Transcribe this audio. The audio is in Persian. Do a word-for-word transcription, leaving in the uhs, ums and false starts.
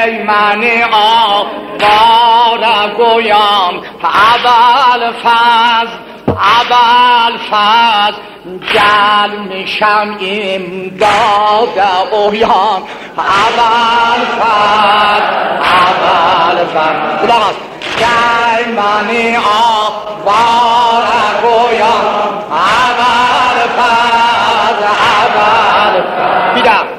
من آواره گویم اول فضل اول فضل جل میشم امداد اویان اول فضل اول فضل خدا هست جل من آواره گویم اول فضل اول فضل بیدم